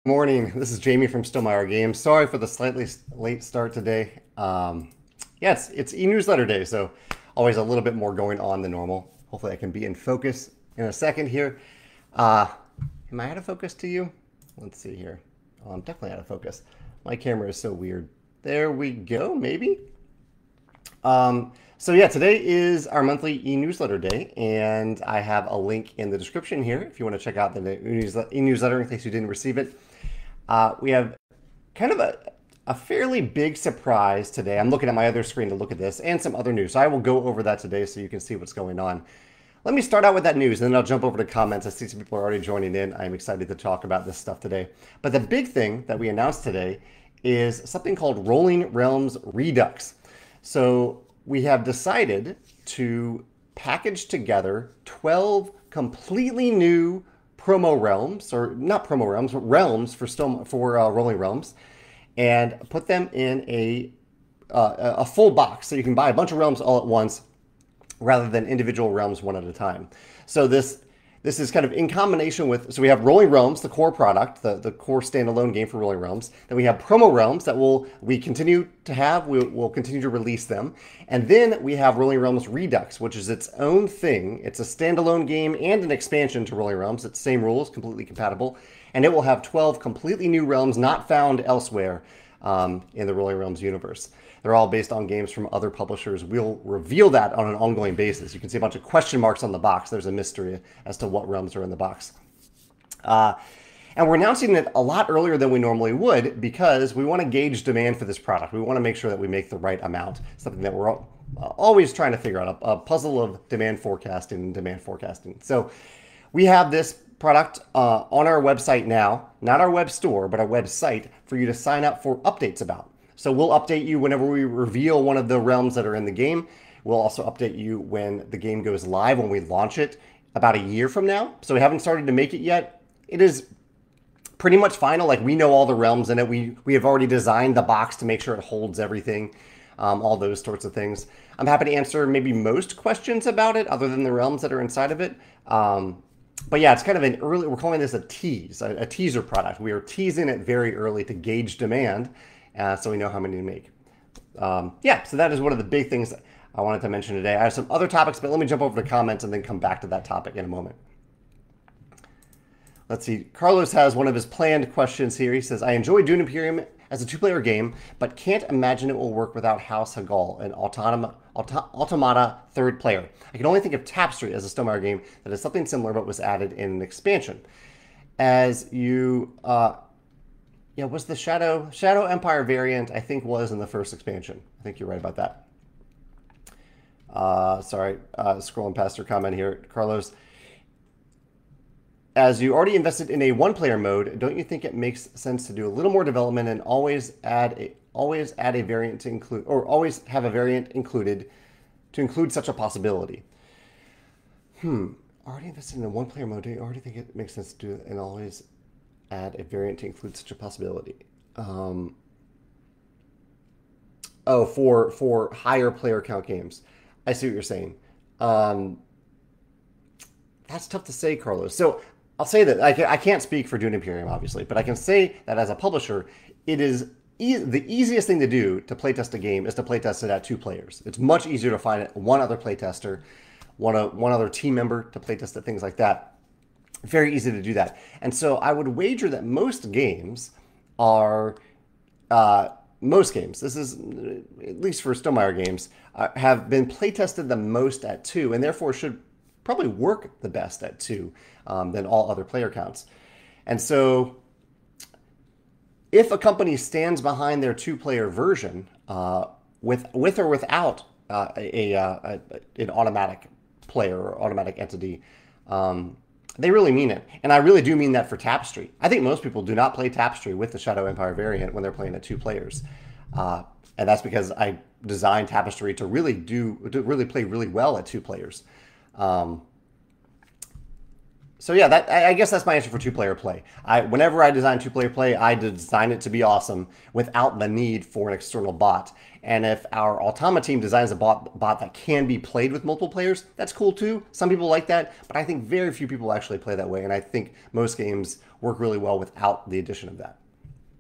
Morning. This is Jamie from Stonemaier Games. Sorry for the slightly late start today. Yeah, it's e-newsletter day, so always a little bit more going on than normal. Hopefully, I can be in focus in a second here. Uh, am I out of focus to you? Let's see here. Oh, I'm definitely out of focus. My camera is so weird. There we go. Maybe. So yeah, today is our monthly e-newsletter day, and I have a link in the description here if you want to check out the e-newsletter in case you didn't receive it. We have kind of a fairly big surprise today. I'm looking at my other screen to look at this and some other news. So I will go over that today so you can see what's going on. Let me start out with that news, and then I'll jump over to comments. I see some people are already joining in. I'm excited to talk about this stuff today. But the big thing that we announced today is something called Rolling Realms Redux. So we have decided to package together 12 completely new promo realms, or not promo realms, but realms for Rolling Realms, and put them in a full box, so you can buy a bunch of realms all at once, rather than individual realms one at a time. So this is kind of in combination with, so we have Rolling Realms, the core product, the core standalone game for Rolling Realms. Then we have promo realms that we continue to have, we'll continue to release them. And then we have Rolling Realms Redux, which is its own thing. It's a standalone game and an expansion to Rolling Realms. It's the same rules, completely compatible. And it will have 12 completely new realms not found elsewhere in the Rolling Realms universe. They're all based on games from other publishers. We'll reveal that on an ongoing basis. You can see a bunch of question marks on the box. There's a mystery as to what realms are in the box. And we're announcing it a lot earlier than we normally would because we want to gauge demand for this product. We want to make sure that we make the right amount, something that we're always trying to figure out, a puzzle of demand forecasting. So we have this product on our website now, not our web store, but our website for you to sign up for updates about. So we'll update you whenever we reveal one of the realms that are in the game. We'll also update you when the game goes live, when we launch it about a year from now. So we haven't started to make it yet. It is pretty much final. Like, we know all the realms in it. We have already designed the box to make sure it holds everything, all those sorts of things. I'm happy to answer maybe most questions about it other than the realms that are inside of it. But yeah, it's kind of an early, we're calling this a tease, a teaser product. We are teasing it very early to gauge demand. So we know how many to make. Yeah, so that is one of the big things that I wanted to mention today. I have some other topics, but let me jump over to comments and then come back to that topic in a moment. Let's see. Carlos has one of his planned questions here. He says, I enjoy Dune Imperium as a two-player game, but can't imagine it will work without House Hagall, an Automata third player. I can only think of Tapestry as a Stonemaier game that is something similar but was added in an expansion. As you... yeah, was the Shadow Empire variant, I think, was in the first expansion. I think you're right about that. Sorry, scrolling past your comment here, Carlos. As you already invested in a one-player mode, don't you think it makes sense to do a little more development and always add a variant to include, or always have a variant included to include such a possibility? Already invested in a one-player mode, do you already think it makes sense to do it and always add a variant to include such a possibility? For higher player count games. I see what you're saying. That's tough to say, Carlos. So I'll say that I can't speak for Dune Imperium, obviously, but I can say that as a publisher, it is the easiest thing to do to playtest a game is to playtest it at 2 players. It's much easier to find one other playtester, one other team member to playtest it, things like that. Very easy to do that. And so I would wager that most games are, this is at least for Stonemaier games, have been playtested the most at 2 and therefore should probably work the best at 2 than all other player counts. And so if a company stands behind their 2-player version with or without an automatic player or automatic entity, they really mean it. And I really do mean that for Tapestry. I think most people do not play Tapestry with the Shadow Empire variant when they're playing at 2 players. And that's because I designed Tapestry to really play really well at 2 players. So yeah, I guess that's my answer for 2-player play. Whenever I design 2-player play, I design it to be awesome without the need for an external bot. And if our Automa team designs a bot that can be played with multiple players, that's cool too. Some people like that, but I think very few people actually play that way. And I think most games work really well without the addition of that.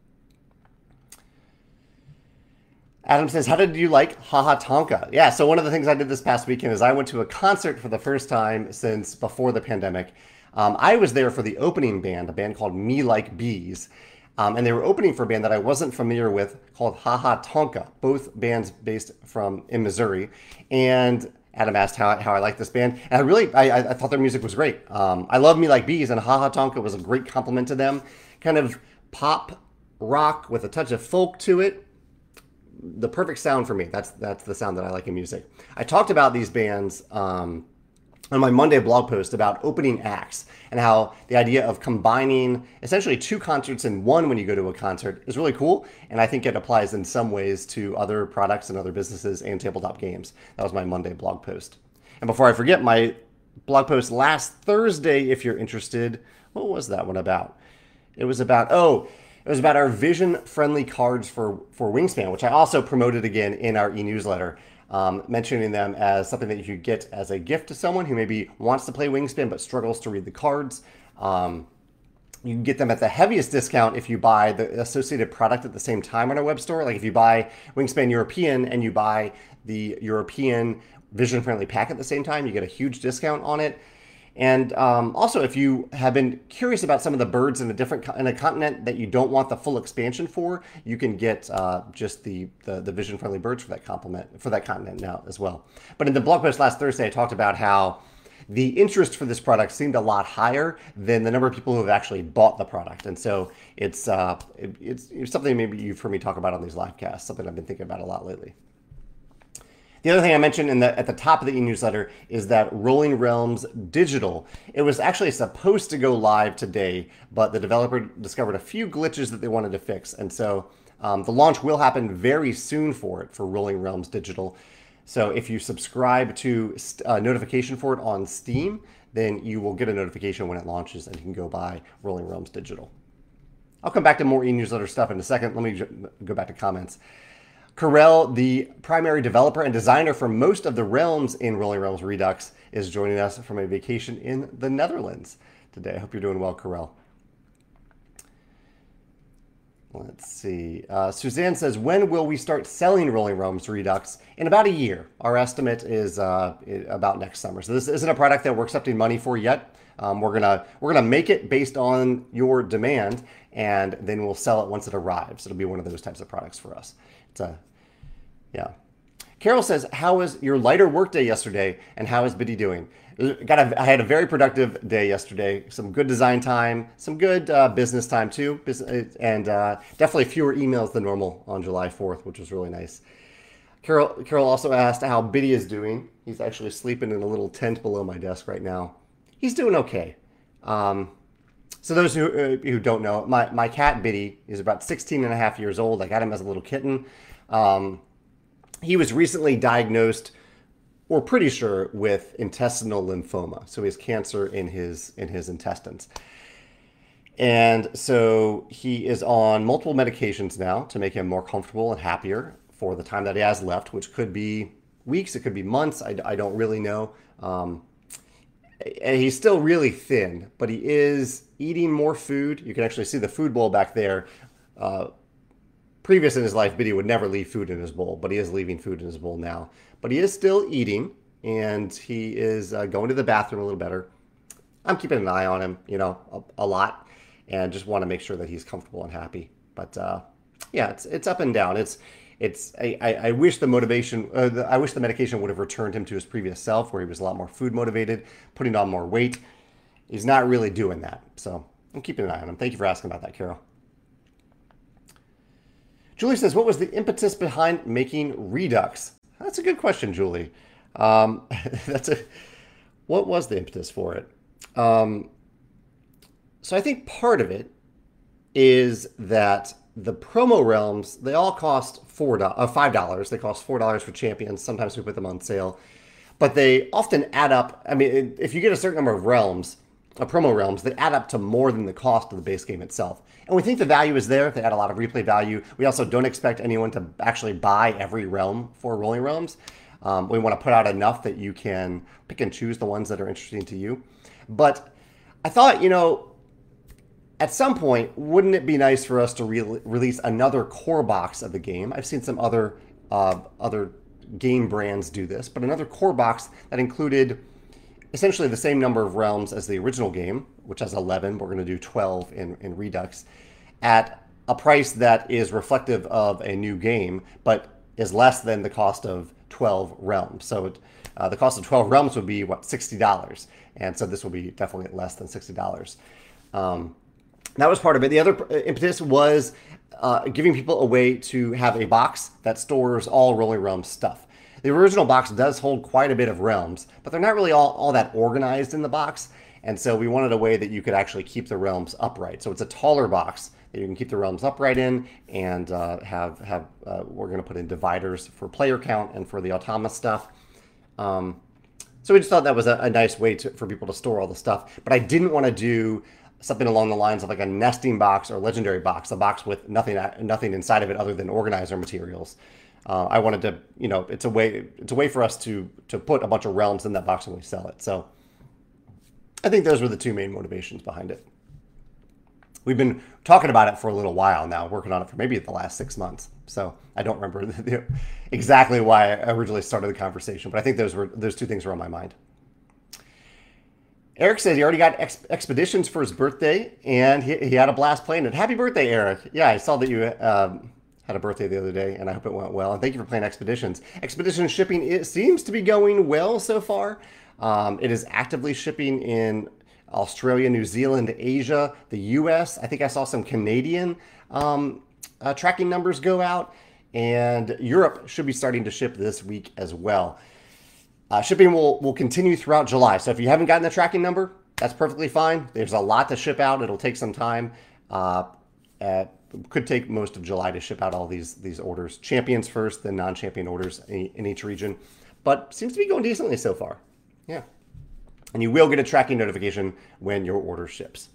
Adam says, how did you like Haha Tonka? Yeah, so one of the things I did this past weekend is I went to a concert for the first time since before the pandemic. I was there for the opening band, a band called Me Like Bees. And they were opening for a band that I wasn't familiar with called Haha Tonka, both bands based in Missouri. And Adam asked how I like this band. And I thought their music was great. I love Me Like Bees, and Haha Tonka was a great compliment to them. Kind of pop rock with a touch of folk to it. The perfect sound for me. That's the sound that I like in music. I talked about these bands on my Monday blog post about opening acts and how the idea of combining essentially two concerts in one when you go to a concert is really cool. And I think it applies in some ways to other products and other businesses and tabletop games. That was my Monday blog post. And before I forget, my blog post last Thursday, if you're interested, what was that one about? It was about our vision-friendly cards for Wingspan, which I also promoted again in our e-newsletter, mentioning them as something that you could get as a gift to someone who maybe wants to play Wingspan but struggles to read the cards. You can get them at the heaviest discount if you buy the associated product at the same time on our web store. Like if you buy Wingspan European and you buy the European vision-friendly pack at the same time, you get a huge discount on it. And also, if you have been curious about some of the birds in a continent that you don't want the full expansion for, you can get just the vision-friendly birds for that continent now as well. But in the blog post last Thursday, I talked about how the interest for this product seemed a lot higher than the number of people who have actually bought the product. And so it's something maybe you've heard me talk about on these live casts, something I've been thinking about a lot lately. The other thing I mentioned at the top of the e-newsletter is that Rolling Realms Digital. It was actually supposed to go live today, but the developer discovered a few glitches that they wanted to fix. And so the launch will happen very soon for Rolling Realms Digital. So if you subscribe to a notification for it on Steam, then you will get a notification when it launches and you can go buy Rolling Realms Digital. I'll come back to more e-newsletter stuff in a second. Let me go back to comments. Corel, the primary developer and designer for most of the realms in Rolling Realms Redux, is joining us from a vacation in the Netherlands today. I hope you're doing well, Corel. Let's see. Suzanne says, when will we start selling Rolling Realms Redux? In about a year. Our estimate is about next summer. So this isn't a product that we're accepting money for yet. We're gonna make it based on your demand, and then we'll sell it once it arrives. It'll be one of those types of products for us. Yeah. Carol says, how was your lighter work day yesterday, and how is Biddy doing? I had a very productive day yesterday. Some good design time, some good business time too, and definitely fewer emails than normal on July 4th, which was really nice. Carol also asked how Biddy is doing. He's actually sleeping in a little tent below my desk right now. He's doing okay. So those who don't know, my cat Biddy is about 16 and a half years old. I got him as a little kitten. He was recently diagnosed, we're pretty sure, with intestinal lymphoma. So he has cancer in his intestines. And so he is on multiple medications now to make him more comfortable and happier for the time that he has left, which could be weeks, it could be months. I don't really know. And he's still really thin, but he is eating more food. You can actually see the food bowl back there. Previous in his life, Biddy would never leave food in his bowl, but he is leaving food in his bowl now. But he is still eating, and he is going to the bathroom a little better. I'm keeping an eye on him, a lot, and just want to make sure that he's comfortable and happy. But yeah, it's up and down. I wish the motivation, I wish the medication would have returned him to his previous self, where he was a lot more food motivated, putting on more weight. He's not really doing that, so I'm keeping an eye on him. Thank you for asking about that, Carol. Julie says, what was the impetus behind making Redux? That's a good question, Julie. What was the impetus for it? So I think part of it is that the promo realms, they all cost $5. They cost $4 for champions. Sometimes we put them on sale. But they often add up. I mean, if you get a certain number of realms, promo realms, they add up to more than the cost of the base game itself. And we think the value is there. They add a lot of replay value. We also don't expect anyone to actually buy every realm for Rolling Realms. We want to put out enough that you can pick and choose the ones that are interesting to you. But I thought, At some point, wouldn't it be nice for us to release another core box of the game? I've seen some other game brands do this, but another core box that included essentially the same number of realms as the original game, which has 11. We're going to do 12 in Redux, at a price that is reflective of a new game, but is less than the cost of 12 realms. So the cost of 12 realms would be, what, $60. And so this will be definitely less than $60. That was part of it. The other impetus was giving people a way to have a box that stores all Rolling Realms stuff. The original box does hold quite a bit of realms, but they're not really all that organized in the box. And so we wanted a way that you could actually keep the realms upright. So it's a taller box that you can keep the realms upright in, and we're going to put in dividers for player count and for the automa stuff. So we just thought that was a nice way for people to store all the stuff. But I didn't want to do something along the lines of like a nesting box or legendary box, a box with nothing inside of it other than organizer materials. I wanted to, it's a way for us to put a bunch of realms in that box when we sell it. So I think those were the two main motivations behind it. We've been talking about it for a little while now, working on it for maybe the last 6 months. So I don't remember exactly why I originally started the conversation, but I think those two things were on my mind. Eric said he already got Expeditions for his birthday, and he had a blast playing it. Happy birthday, Eric. Yeah, I saw that you had a birthday the other day, and I hope it went well. And thank you for playing Expeditions. Expedition shipping, it seems to be going well so far. It is actively shipping in Australia, New Zealand, Asia, the US. I think I saw some Canadian tracking numbers go out, and Europe should be starting to ship this week as well. Shipping will continue throughout July. So if you haven't gotten the tracking number, that's perfectly fine. There's a lot to ship out. It'll take some time. Could take most of July to ship out all these orders. Champions first, then non-champion orders in each region. But seems to be going decently so far. Yeah. And you will get a tracking notification when your order ships.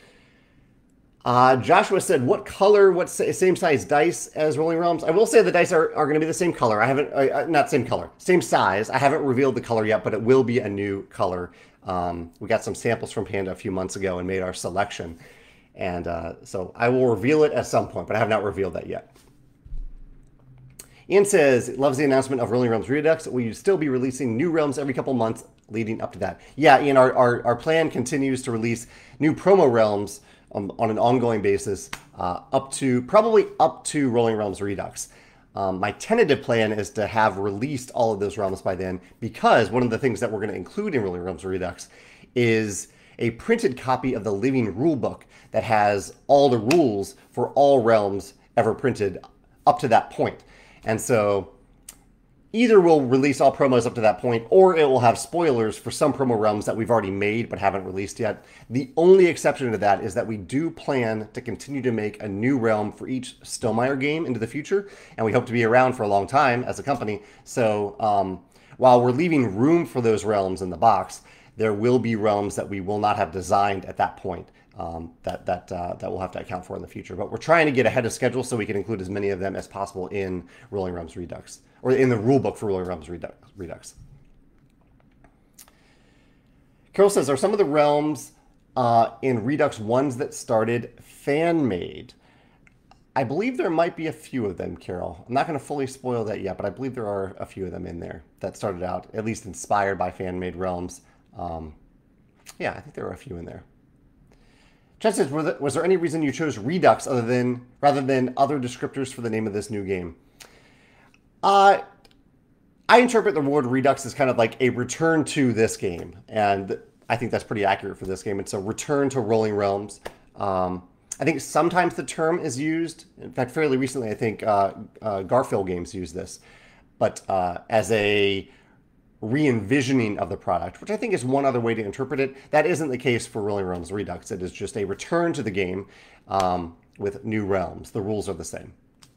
Joshua said, what same size dice as Rolling Realms? I will say the dice are going to be the same color. I haven't, not same color, same size. I haven't revealed the color yet, but it will be a new color. We got some samples from Panda a few months ago and made our selection. And so I will reveal it at some point, but I have not revealed that yet. Ian says, loves the announcement of Rolling Realms Redux. Will you still be releasing new realms every couple months leading up to that? Yeah, Ian, our plan continues to release new promo realms on an ongoing basis, probably up to Rolling Realms Redux. My tentative plan is to have released all of those realms by then, because one of the things that we're going to include in Rolling Realms Redux is a printed copy of the living rule book that has all the rules for all realms ever printed up to that point. And so either we'll release all promos up to that point, or it will have spoilers for some promo realms that we've already made but haven't released yet. The only exception to that is that we do plan to continue to make a new realm for each Stonemaier game into the future, and we hope to be around for a long time as a company. So while we're leaving room for those realms in the box, there will be realms that we will not have designed at that point that we'll have to account for in the future. But we're trying to get ahead of schedule so we can include as many of them as possible in Rolling Realms Redux, or in the rulebook for Rolling Realms Redux. Carol says, are some of the realms in Redux ones that started fan-made? I believe there might be a few of them, Carol. I'm not going to fully spoil that yet, but I believe there are a few of them in there that started out, at least inspired by fan-made realms. Yeah, I think there are a few in there. Chad says, was there any reason you chose Redux rather than other descriptors for the name of this new game? I interpret the word Redux as kind of like a return to this game, and I think that's pretty accurate for this game. It's a return to Rolling Realms. I think sometimes the term is used. In fact, fairly recently, I think Garphill Games used this, but as a re-envisioning of the product, which I think is one other way to interpret it. That isn't the case for Rolling Realms Redux. It is just a return to the game with new realms. The rules are the same.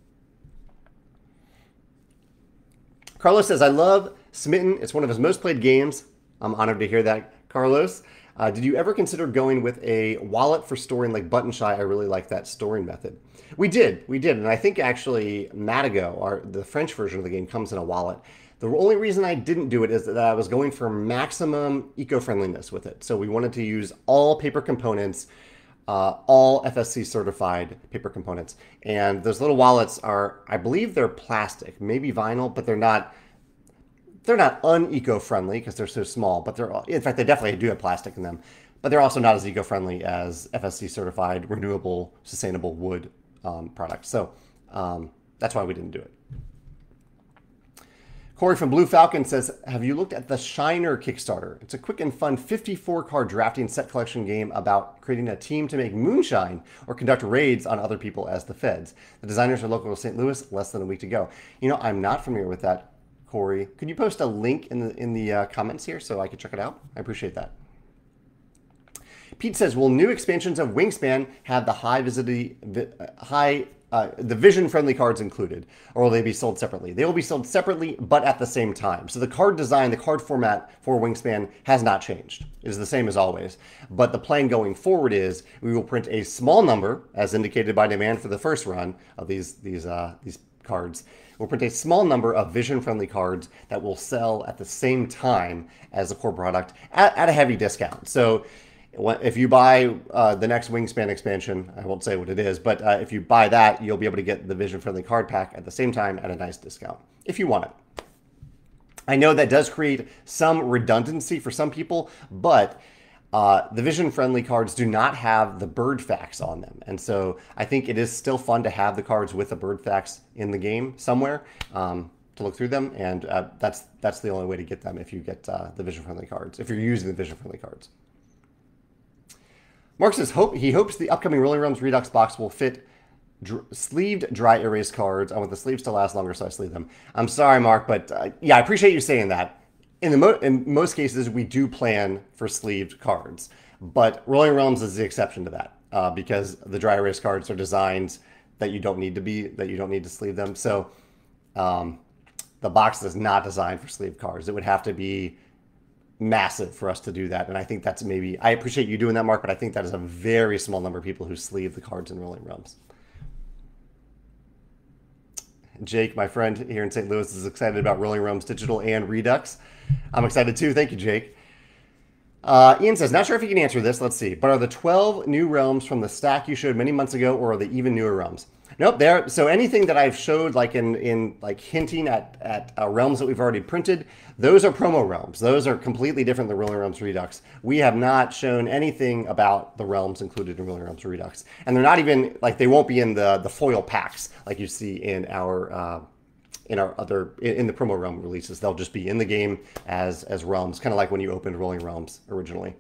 Carlos says, I love Smitten. It's one of his most played games. I'm honored to hear that, Carlos. Did you ever consider going with a wallet for storing like Button Shy? I really like that storing method. We did. And I think actually Matago, the French version of the game, comes in a wallet. The only reason I didn't do it is that I was going for maximum eco-friendliness with it. So we wanted to use all paper components all FSC certified paper components. And those little wallets are, I believe they're plastic, maybe vinyl, but they're not un-eco-friendly because they're so small, but in fact, they definitely do have plastic in them, but they're also not as eco-friendly as FSC certified renewable, sustainable wood products. So that's why we didn't do it. Corey from Blue Falcon says, have you looked at the Shiner Kickstarter? It's a quick and fun 54-card drafting set collection game about creating a team to make moonshine or conduct raids on other people as the feds. The designers are local to St. Louis, less than a week to go. You know, I'm not familiar with that, Corey. Could you post a link in the comments here so I could check it out? I appreciate that. Pete says, will new expansions of Wingspan have the the vision-friendly cards included, or will they be sold separately? They will be sold separately, but at the same time. So the card design, the card format for Wingspan has not changed. It is the same as always. But the plan going forward is we will print a small number, as indicated by demand for the first run of these cards. We'll print a small number of vision-friendly cards that will sell at the same time as the core product at a heavy discount. So if you buy the next Wingspan expansion, I won't say what it is, but if you buy that, you'll be able to get the vision-friendly card pack at the same time at a nice discount, if you want it. I know that does create some redundancy for some people, but the vision-friendly cards do not have the bird facts on them. And so I think it is still fun to have the cards with the bird facts in the game somewhere to look through them. And that's the only way to get them if you get the vision-friendly cards, if you're using the vision-friendly cards. Mark says he hopes the upcoming Rolling Realms Redux box will fit sleeved dry erase cards. I want the sleeves to last longer, so I sleeve them. I'm sorry, Mark, but yeah, I appreciate you saying that. In most cases, we do plan for sleeved cards, but Rolling Realms is the exception to that because the dry erase cards are designed that you don't need to sleeve them. So the box is not designed for sleeved cards. It would have to be massive for us to do that. And I think that's I appreciate you doing that, Mark, but I think that is a very small number of people who sleeve the cards in Rolling Realms. Jake, my friend here in St. Louis, is excited about Rolling Realms Digital and Redux. I'm excited too. Thank you, Jake. Ian says, not sure if you can answer this. Let's see. But are the 12 new realms from the stack you showed many months ago, or are they even newer realms? Nope. So anything that I've showed, like in hinting at realms that we've already printed, those are promo realms. Those are completely different than Rolling Realms Redux. We have not shown anything about the realms included in Rolling Realms Redux, and they're not even they won't be in the foil packs like you see in our in the promo realm releases. They'll just be in the game as realms, kind of like when you opened Rolling Realms originally.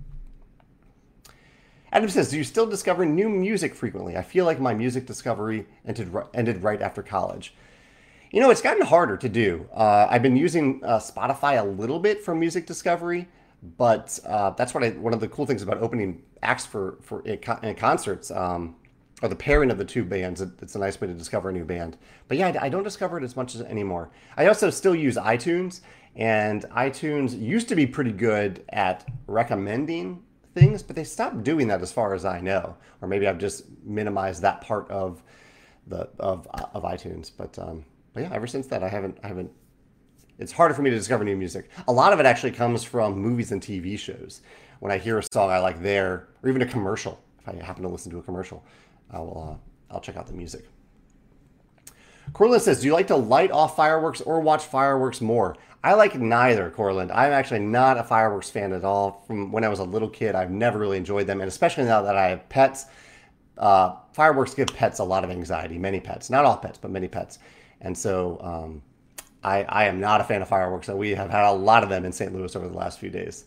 Adam says, do you still discover new music frequently? I feel like my music discovery ended right after college. You know, it's gotten harder to do. I've been using Spotify a little bit for music discovery, but that's one of the cool things about opening acts in concerts, or the pairing of the two bands. It's a nice way to discover a new band. But yeah, I don't discover it as much anymore. I also still use iTunes, and iTunes used to be pretty good at recommending things, but they stopped doing that as far as I know. Or maybe I've just minimized that part of iTunes. But yeah, ever since that, I haven't. It's harder for me to discover new music. A lot of it actually comes from movies and TV shows. When I hear a song I like there, or even a commercial, if I happen to listen to a commercial, I'll check out the music. Corlin says, do you like to light off fireworks or watch fireworks more? I like neither, Corlin. I'm actually not a fireworks fan at all. From when I was a little kid, I've never really enjoyed them. And especially now that I have pets, fireworks give pets a lot of anxiety. Many pets. Not all pets, but many pets. And so I am not a fan of fireworks. And we have had a lot of them in St. Louis over the last few days.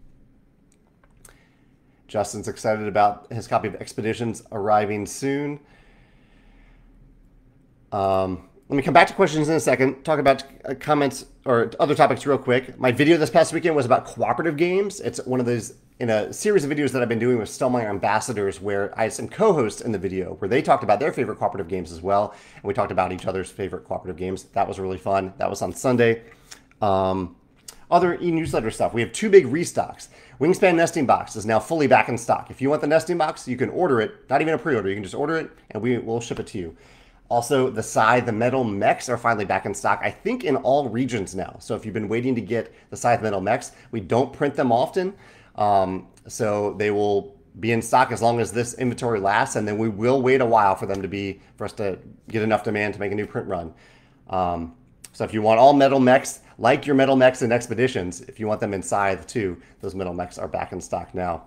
Justin's excited about his copy of Expeditions arriving soon. Let me come back to questions in a second. Talk about comments or other topics real quick. My video this past weekend was about cooperative games. It's one of those in a series of videos that I've been doing with Stellmeyer Ambassadors, where I had some co-hosts in the video where they talked about their favorite cooperative games as well. And we talked about each other's favorite cooperative games. That was really fun. That was on Sunday. Other e-newsletter stuff. We have 2 big restocks. Wingspan Nesting Box is now fully back in stock. If you want the nesting box, you can order it. Not even a pre-order. You can just order it and we'll ship it to you. Also, the Scythe, the Metal Mechs are finally back in stock, I think in all regions now. So if you've been waiting to get the Scythe Metal Mechs, we don't print them often. So they will be in stock as long as this inventory lasts, and then we will wait a while for them to be for us to get enough demand to make a new print run. So if you want all metal mechs, like your metal mechs and expeditions, if you want them in Scythe too, those metal mechs are back in stock now.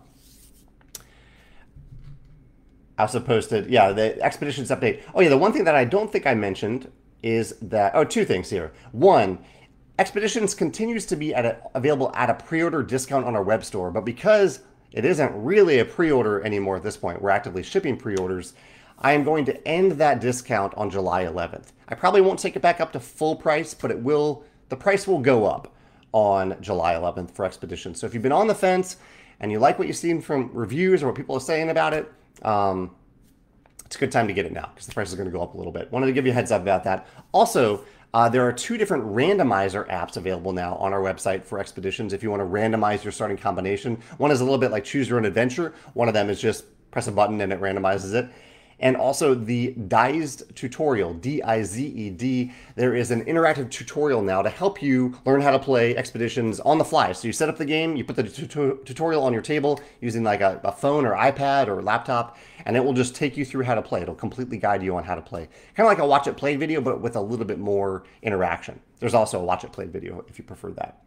I also posted, yeah, the expeditions update. Oh yeah, the one thing that I don't think I mentioned is that, two things here. One, Expeditions continues to be available at a pre-order discount on our web store, but because it isn't really a pre-order anymore at this point, we're actively shipping pre-orders, I am going to end that discount on July 11th. I probably won't take it back up to full price, but the price will go up on July 11th for Expeditions. So if you've been on the fence and you like what you've seen from reviews or what people are saying about it, it's a good time to get it now because the price is going to go up a little bit. Wanted to give you a heads up about that. Also, there are 2 different randomizer apps available now on our website for Expeditions if you want to randomize your starting combination. One is a little bit like Choose Your Own Adventure. One of them is just press a button and it randomizes it. And also the Dized tutorial, D-I-Z-E-D. There is an interactive tutorial now to help you learn how to play Expeditions on the fly. So you set up the game, you put the tutorial on your table using like a phone or iPad or laptop, and it will just take you through how to play. It'll completely guide you on how to play. Kind of like a watch it play video, but with a little bit more interaction. There's also a watch it play video if you prefer that.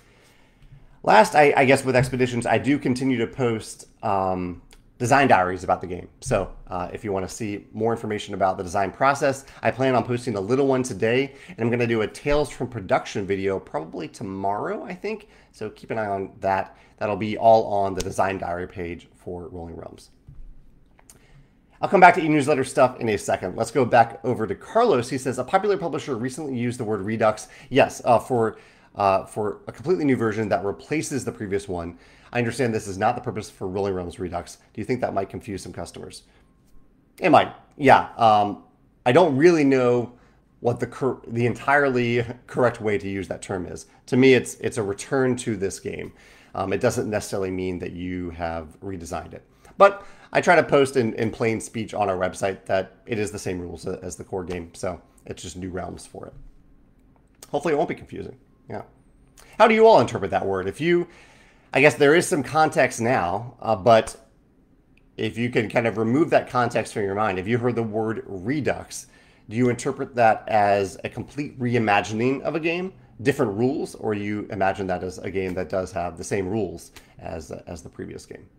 Last, I guess with Expeditions, I do continue to post design diaries about the game. So if you want to see more information about the design process, I plan on posting a little one today, and I'm going to do a Tales from Production video probably tomorrow, I think. So keep an eye on that. That'll be all on the design diary page for Rolling Realms. I'll come back to e-newsletter stuff in a second. Let's go back over to Carlos. He says, a popular publisher recently used the word Redux. Yes, for a completely new version that replaces the previous one. I understand this is not the purpose for Rolling Realms Redux. Do you think that might confuse some customers? It might, yeah. I don't really know what the entirely correct way to use that term is. To me, it's a return to this game. It doesn't necessarily mean that you have redesigned it. But I try to post in plain speech on our website that it is the same rules as the core game, so it's just new realms for it. Hopefully it won't be confusing, yeah. How do you all interpret that word? I guess there is some context now, but if you can kind of remove that context from your mind, if you heard the word Redux, do you interpret that as a complete reimagining of a game, different rules, or you imagine that as a game that does have the same rules as the previous game?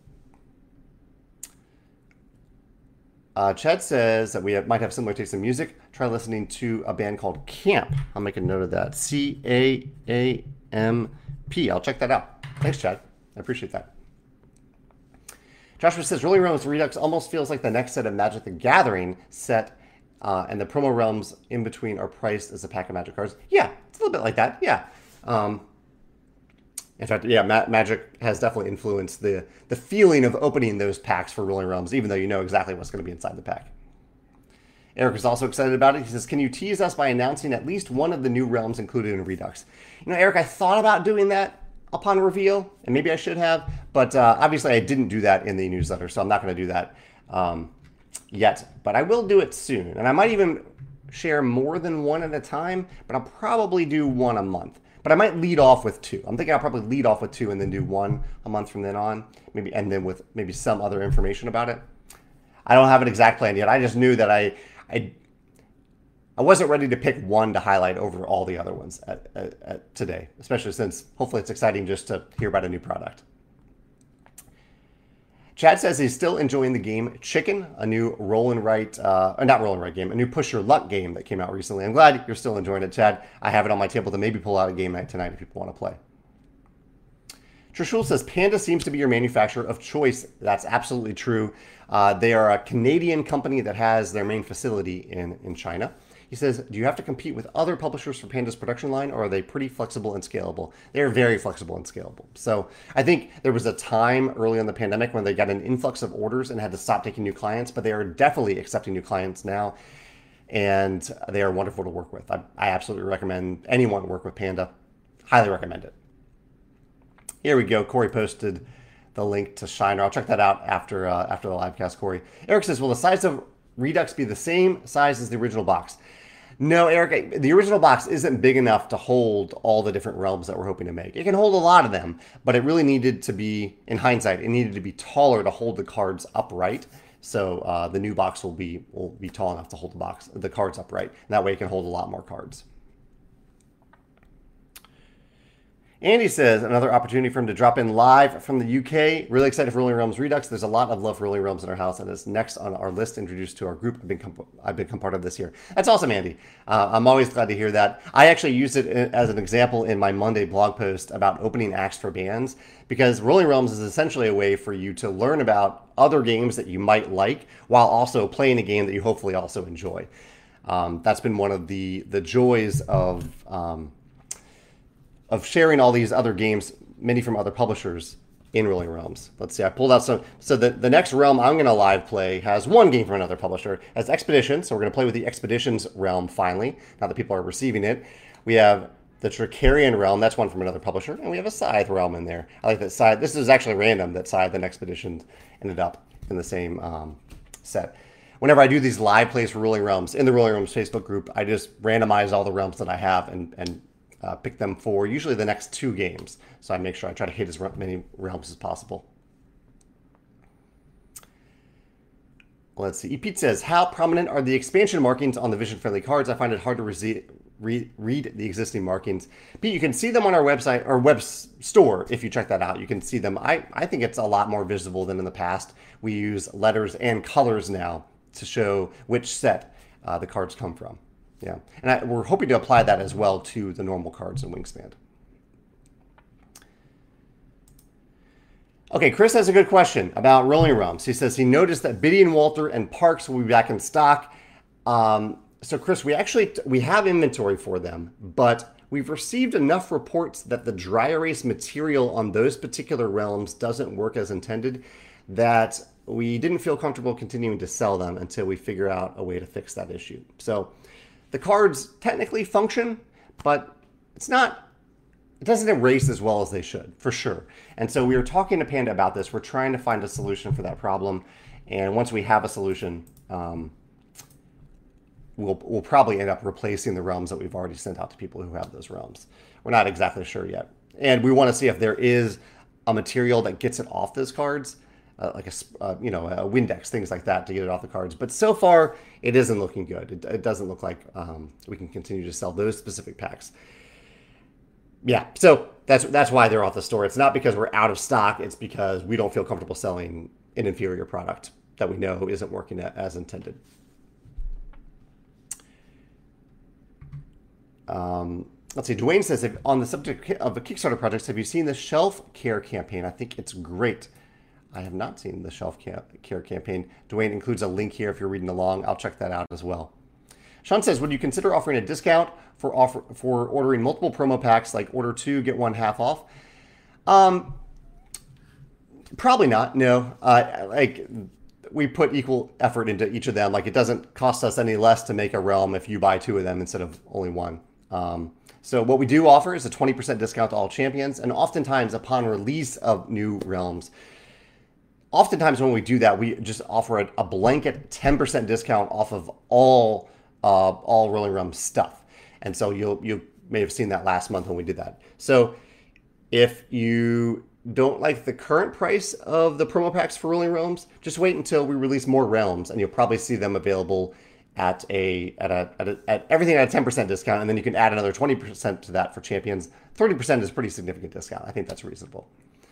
Chad says that we might have similar taste in music. Try listening to a band called Camp. I'll make a note of that. C-A-A-M-P. I'll check that out. Thanks, Chad. I appreciate that. Joshua says, Rolling Realms Redux almost feels like the next set of Magic the Gathering set, and the promo realms in between are priced as a pack of Magic cards. Yeah, it's a little bit like that, yeah. In fact, yeah, Magic has definitely influenced the feeling of opening those packs for Rolling Realms, even though you know exactly what's going to be inside the pack. Eric is also excited about it. He says, can you tease us by announcing at least one of the new realms included in Redux? You know, Eric, I thought about doing that upon reveal, and maybe I should have, but obviously I didn't do that in the newsletter, so I'm not going to do that yet, but I will do it soon. And I might even share more than one at a time, but I'll probably do one a month. But I might lead off with 2. I'm thinking I'll probably lead off with 2 and then do 1 a month from then on, maybe, and then with maybe some other information about it. I don't have an exact plan yet. I just knew that I wasn't ready to pick one to highlight over all the other ones today, especially since hopefully it's exciting just to hear about a new product. Chad says he's still enjoying the game Chicken, a new roll and write, not roll and write game, a new push your luck game that came out recently. I'm glad you're still enjoying it, Chad. I have it on my table to maybe pull out a game night tonight if people want to play. Trishul says Panda seems to be your manufacturer of choice. That's absolutely true. They are a Canadian company that has their main facility in China. He says, do you have to compete with other publishers for Panda's production line, or are they pretty flexible and scalable? They're very flexible and scalable. So I think there was a time early in the pandemic when they got an influx of orders and had to stop taking new clients, but they are definitely accepting new clients now, and they are wonderful to work with. I absolutely recommend anyone work with Panda. Highly recommend it. Here we go. Corey posted the link to Shiner. I'll check that out after the live cast, Corey. Eric says, will the size of Redux be the same size as the original box? No, Eric, the original box isn't big enough to hold all the different realms that we're hoping to make. It can hold a lot of them, but it really needed to be, in hindsight, it needed to be taller to hold the cards upright. So the new box will be tall enough to hold the cards upright. And that way it can hold a lot more cards. Andy says, another opportunity for him to drop in live from the UK. Really excited for Rolling Realms Redux. There's a lot of love for Rolling Realms in our house, and it's next on our list introduced to our group. I've become part of this year. That's awesome, Andy. I'm always glad to hear that. I actually used it as an example in my Monday blog post about opening acts for bands, because Rolling Realms is essentially a way for you to learn about other games that you might like while also playing a game that you hopefully also enjoy. That's been one of the joys of sharing all these other games, many from other publishers, in Rolling Realms. Let's see, I pulled out some. So the next realm I'm going to live play has one game from another publisher. As Expeditions, so we're going to play with the Expeditions realm finally, now that people are receiving it. We have the Tricarian realm, that's one from another publisher, and we have a Scythe realm in there. I like that Scythe. This is actually random that Scythe and Expeditions ended up in the same set. Whenever I do these live plays for Rolling Realms, in the Rolling Realms Facebook group, I just randomize all the realms that I have and pick them for usually the next 2 games. So I make sure I try to hit as many realms as possible. Let's see. Pete says, how prominent are the expansion markings on the vision-friendly cards? I find it hard to read the existing markings. Pete, you can see them on our website or web store. If you check that out, you can see them. I think it's a lot more visible than in the past. We use letters and colors now to show which set the cards come from. Yeah, and we're hoping to apply that as well to the normal cards in Wingspan. Okay, Chris has a good question about Rolling Realms. He says he noticed that Biddy and Walter and Parks will be back in stock. So Chris, we have inventory for them, but we've received enough reports that the dry erase material on those particular realms doesn't work as intended that we didn't feel comfortable continuing to sell them until we figure out a way to fix that issue. So the cards technically function, but it doesn't erase as well as they should, for sure. And so we were talking to Panda about this. We're trying to find a solution for that problem. And once we have a solution, we'll probably end up replacing the realms that we've already sent out to people who have those realms. We're not exactly sure yet. And we want to see if there is a material that gets it off those cards, like a Windex, things like that to get it off the cards. But so far, it isn't looking good. It doesn't look like we can continue to sell those specific packs. Yeah, so that's why they're off the store. It's not because we're out of stock. It's because we don't feel comfortable selling an inferior product that we know isn't working as intended. Let's see. Dwayne says, on the subject of the Kickstarter projects, have you seen the Shelf Care campaign? I think it's great. I have not seen the Shelf Care campaign. Dwayne includes a link here if you're reading along. I'll check that out as well. Sean says, would you consider offering a discount for ordering multiple promo packs, like order 2, get 1 half off? Probably not, no. Like, we put equal effort into each of them. Like, it doesn't cost us any less to make a realm if you buy 2 of them instead of only 1. So what we do offer is a 20% discount to all champions, and oftentimes upon release of new realms, oftentimes when we do that, we just offer a blanket 10% discount off of all Rolling Realms stuff. And so you may have seen that last month when we did that. So if you don't like the current price of the promo packs for Rolling Realms, just wait until we release more realms, and you'll probably see them available at everything at a 10% discount, and then you can add another 20% to that for champions. 30% is a pretty significant discount. I think that's reasonable.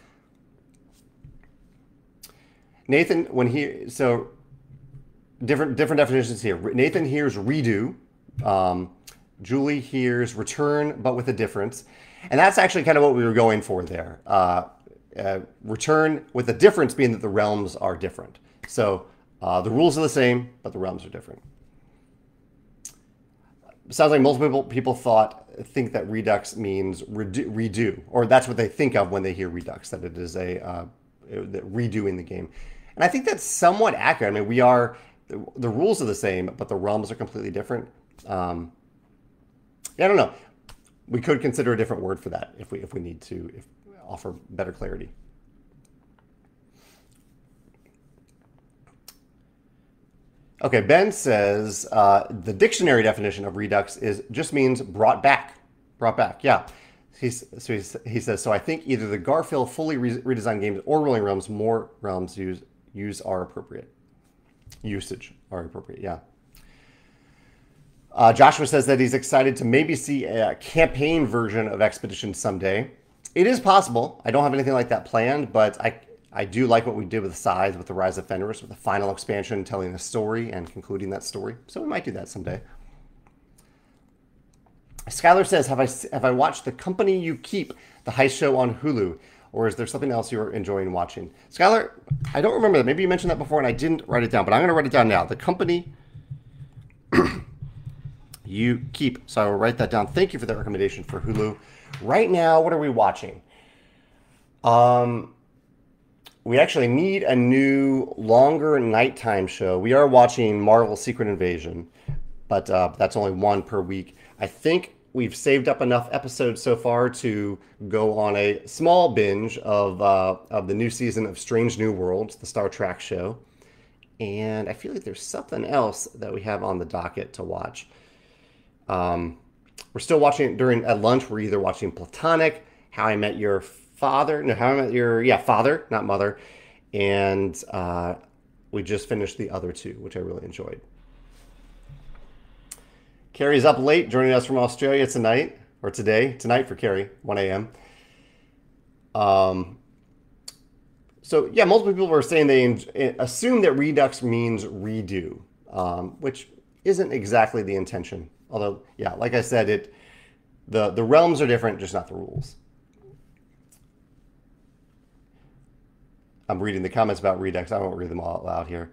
Nathan, different definitions here. Nathan hears redo. Julie hears return, but with a difference. And that's actually kind of what we were going for there. Return with the difference being that the realms are different. So the rules are the same, but the realms are different. Sounds like multiple people think that Redux means redo, or that's what they think of when they hear Redux, that it is redoing the game. And I think that's somewhat accurate. I mean, the rules are the same, but the realms are completely different. I don't know. We could consider a different word for that if we need to offer better clarity. Okay, Ben says the dictionary definition of redux is just means brought back. Brought back, yeah. He says, so I think either the Garphill fully redesigned games or Rolling Realms, more realms use are appropriate. Usage are appropriate, yeah. Joshua says that he's excited to maybe see a campaign version of Expedition someday. It is possible. I don't have anything like that planned, but I do like what we did with Scythe, with the Rise of Fenris, with the final expansion, telling a story and concluding that story. So we might do that someday. Skylar says, have I watched The Company You Keep, the heist show on Hulu? Or is there something else you're enjoying watching? Skylar, I don't remember that. Maybe you mentioned that before and I didn't write it down, but I'm going to write it down now. The Company You Keep. So I will write that down. Thank you for that recommendation for Hulu. Right now, what are we watching? We actually need a new, longer nighttime show. We are watching Marvel Secret Invasion, but that's only one per week. I think we've saved up enough episodes so far to go on a small binge of the new season of Strange New Worlds, the Star Trek show. And I feel like there's something else that we have on the docket to watch. We're still watching it at lunch. We're either watching Platonic, How I Met Your Father, no, How I Met Your, father, not mother. And we just finished the other two, which I really enjoyed. Carrie's up late, joining us from Australia tonight, or tonight for Carrie, 1 a.m. So yeah, multiple people were saying they assume that redux means redo, which isn't exactly the intention. Although, yeah, like I said, the realms are different, just not the rules. I'm reading the comments about redux. I won't read them all out loud here.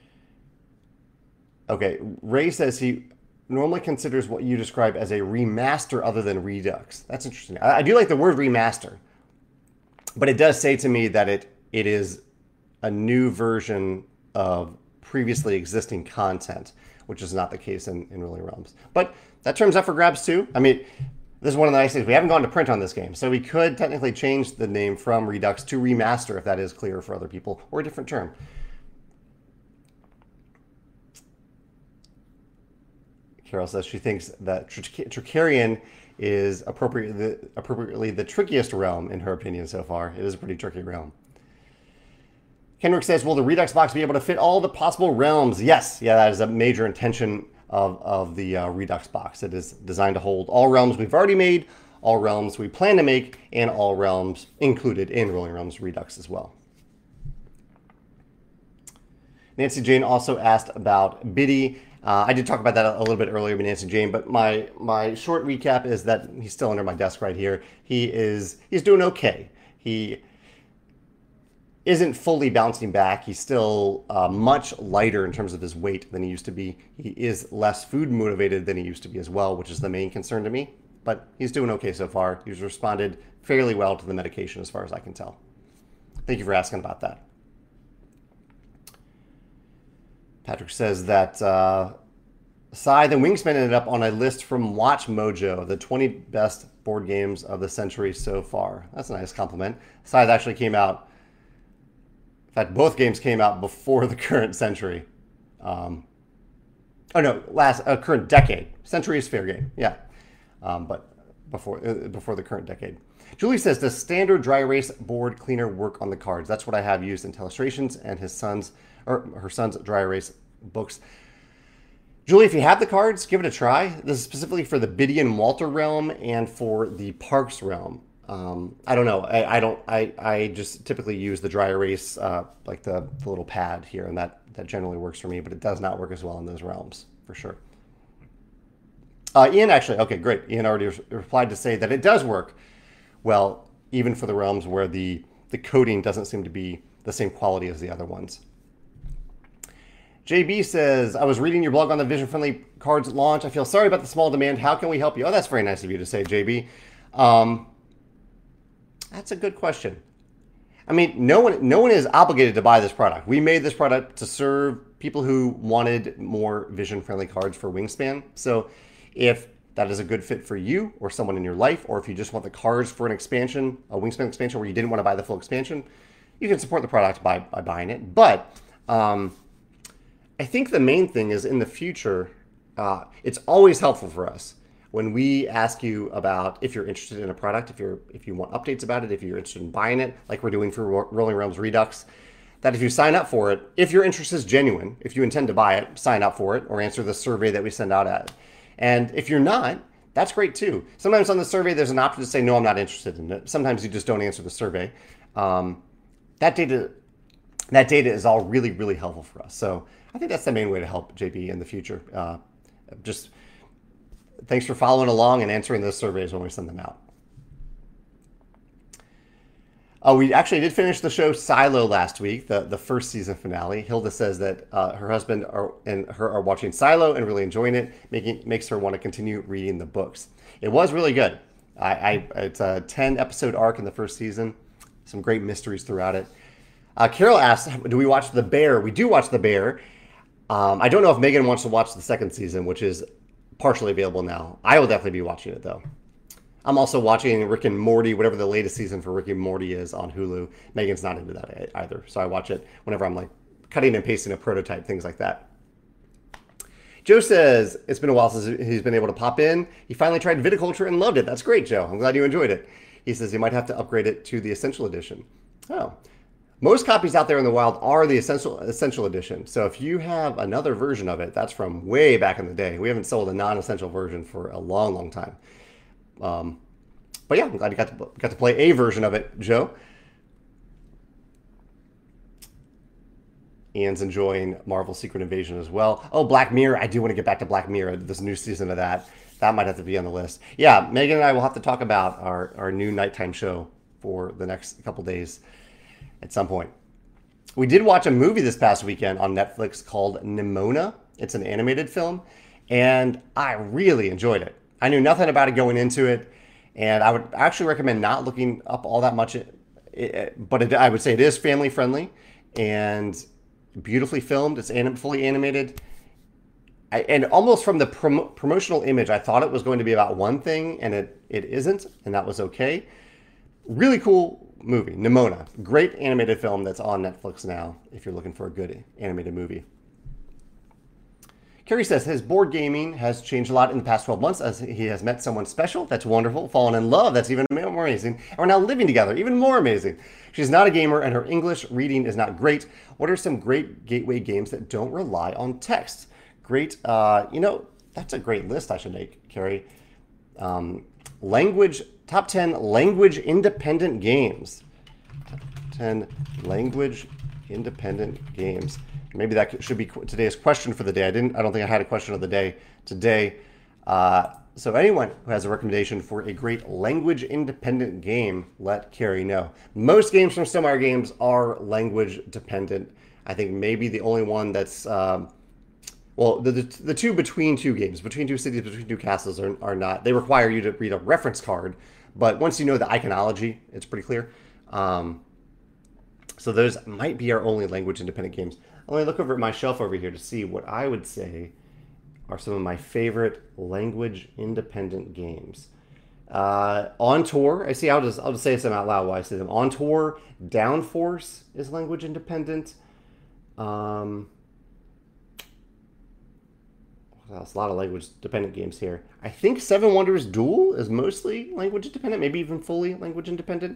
Okay, Ray says he normally considers what you describe as a remaster other than redux. That's interesting. I do like the word remaster, but it does say to me that it is a new version of previously existing content, which is not the case in Rolling Realms. But that term's up for grabs too. I mean, this is one of the nice things. We haven't gone to print on this game, so we could technically change the name from Redux to Remaster if that is clear for other people, or a different term. Carol says she thinks that Trickerion is appropriately the trickiest realm in her opinion so far. It is a pretty tricky realm. Kenrick says, will the Redux box be able to fit all the possible realms? Yes. Yeah, that is a major intention of the Redux box. It is designed to hold all realms we've already made, all realms we plan to make, and all realms included in Rolling Realms Redux as well. Nancy Jane also asked about Biddy. I did talk about that a little bit earlier with Nancy Jane, but my short recap is that he's still under my desk right here. He's doing okay. He isn't fully bouncing back. He's still much lighter in terms of his weight than he used to be. He is less food motivated than he used to be as well, which is the main concern to me. But he's doing okay so far. He's responded fairly well to the medication as far as I can tell. Thank you for asking about that. Patrick says that Scythe and Wingspan ended up on a list from Watch Mojo, the 20 best board games of the century so far. That's a nice compliment. Scythe actually came out. In fact, both games came out before the current century. Current decade. Century is fair game, yeah. But before the current decade. Julie says, does standard dry erase board cleaner work on the cards? That's what I have used in Telestrations and her son's dry erase books. Julie, if you have the cards, give it a try. This is specifically for the Biddy and Walter realm and for the Parks realm. I don't know. I just typically use the dry erase, like the little pad here, and that generally works for me, but it does not work as well in those realms, for sure. Ian actually, okay, great. Ian already replied to say that it does work well, even for the realms where the coding doesn't seem to be the same quality as the other ones. JB says, I was reading your blog on the vision-friendly cards launch. I feel sorry about the small demand. How can we help you? Oh, that's very nice of you to say, JB. That's a good question. I mean, no one is obligated to buy this product. We made this product to serve people who wanted more vision-friendly cards for Wingspan. So if that is a good fit for you or someone in your life, or if you just want the cards for an expansion, a Wingspan expansion where you didn't want to buy the full expansion, you can support the product by buying it. But I think the main thing is in the future, it's always helpful for us when we ask you about if you're interested in a product, if you want updates about it, if you're interested in buying it, like we're doing for Rolling Realms Redux. That if you sign up for it, if your interest is genuine, if you intend to buy it, sign up for it or answer the survey that we send out at. And if you're not, that's great too. Sometimes on the survey, there's an option to say, no, I'm not interested in it. Sometimes you just don't answer the survey. That data that data is all really, really helpful for us. So I think that's the main way to help JB in the future. Just thanks for following along and answering those surveys when we send them out. We actually did finish the show Silo last week, the first season finale. Hilda says that her husband and her are watching Silo and really enjoying it, makes her want to continue reading the books. It was really good. It's a 10-episode arc in the first season. Some great mysteries throughout it. Carol asked, do we watch The Bear? We do watch The Bear. I don't know if Megan wants to watch the second season, which is partially available now. I will definitely be watching it, though. I'm also watching Rick and Morty, whatever the latest season for Rick and Morty is on Hulu. Megan's not into that either, so I watch it whenever I'm like cutting and pasting a prototype, things like that. Joe says, it's been a while since he's been able to pop in. He finally tried Viticulture and loved it. That's great, Joe. I'm glad you enjoyed it. He says he might have to upgrade it to the Essential Edition. Oh. Most copies out there in the wild are the Essential Edition. So if you have another version of it, that's from way back in the day. We haven't sold a non-essential version for a long, long time. But yeah, I'm glad you got to play a version of it, Joe. Ian's enjoying Marvel Secret Invasion as well. Oh, Black Mirror. I do want to get back to Black Mirror, this new season of that. That might have to be on the list. Yeah, Megan and I will have to talk about our new nighttime show for the next couple days at some point. We did watch a movie this past weekend on Netflix called Nimona. It's an animated film, and I really enjoyed it. I knew nothing about it going into it, and I would actually recommend not looking up all that much, but I would say it is family friendly and beautifully filmed. It's fully animated. And almost from the promotional image, I thought it was going to be about one thing, and it isn't, and that was okay. Really cool movie, Nimona. Great animated film that's on Netflix now if you're looking for a good animated movie. Kerry says his board gaming has changed a lot in the past 12 months as he has met someone special. That's wonderful. Fallen in love. That's even more amazing. And we're now living together. Even more amazing. She's not a gamer and her English reading is not great. What are some great gateway games that don't rely on text? Great. That's a great list I should make, Kerry. Top 10 language independent games. Top 10 language independent games. Maybe that should be today's question for the day. I don't think I had a question of the day today. So anyone who has a recommendation for a great language independent game, let Carrie know. Most games from Stonemaier Games are language dependent. I think maybe the only one that's the two between two games, between two cities, between two castles are not. They require you to read a reference card, but once you know the iconology, it's pretty clear. So those might be our only language independent games. Let me look over at my shelf over here to see what I would say are some of my favorite language independent games. On Tour, I'll just say some out loud while I say them. On Tour, Downforce is language independent. What else? A lot of language dependent games here. I think Seven Wonders Duel is mostly language independent, maybe even fully language independent.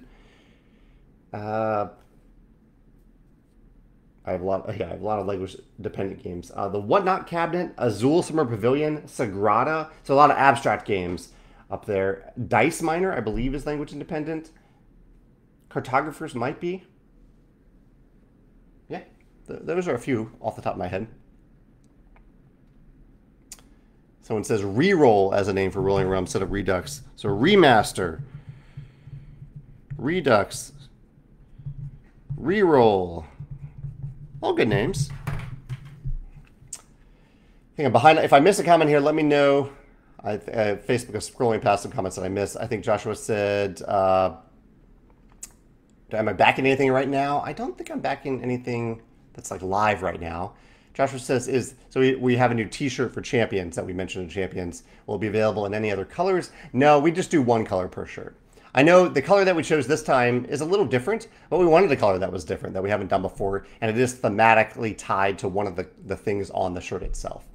I have a lot of language-dependent games. The Whatnot Cabinet, Azul Summer Pavilion, Sagrada. So a lot of abstract games up there. Dice Miner, I believe, is language-independent. Cartographers might be. Yeah, those are a few off the top of my head. Someone says Reroll as a name for Rolling Realms instead of Redux. So Remaster, Redux, Reroll. All good names. If I miss a comment here, let me know. Facebook is scrolling past some comments that I missed. I think Joshua said, am I backing anything right now? I don't think I'm backing anything that's like live right now. Joshua says, we have a new t-shirt for Champions that we mentioned in Champions. Will it be available in any other colors? No, we just do one color per shirt. I know the color that we chose this time is a little different, but we wanted a color that was different that we haven't done before, and it is thematically tied to one of the things on the shirt itself.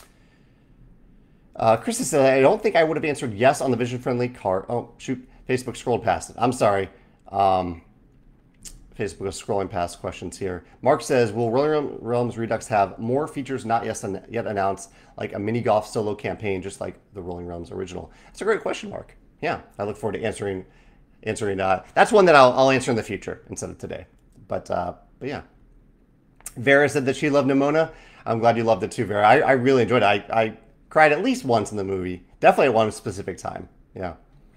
Chris said, I don't think I would have answered yes on the vision-friendly card. Oh, shoot. Facebook scrolled past it. I'm sorry. Facebook is scrolling past questions here. Mark says, will Rolling Realms Redux have more features not yet announced, like a mini golf solo campaign, just like the Rolling Realms original? That's a great question, Mark. Yeah, I look forward to answering. That's one that I'll answer in the future instead of today. But yeah. Vera said that she loved Nimona. I'm glad you loved it too, Vera. I really enjoyed it. I cried at least once in the movie. Definitely at one specific time. Yeah.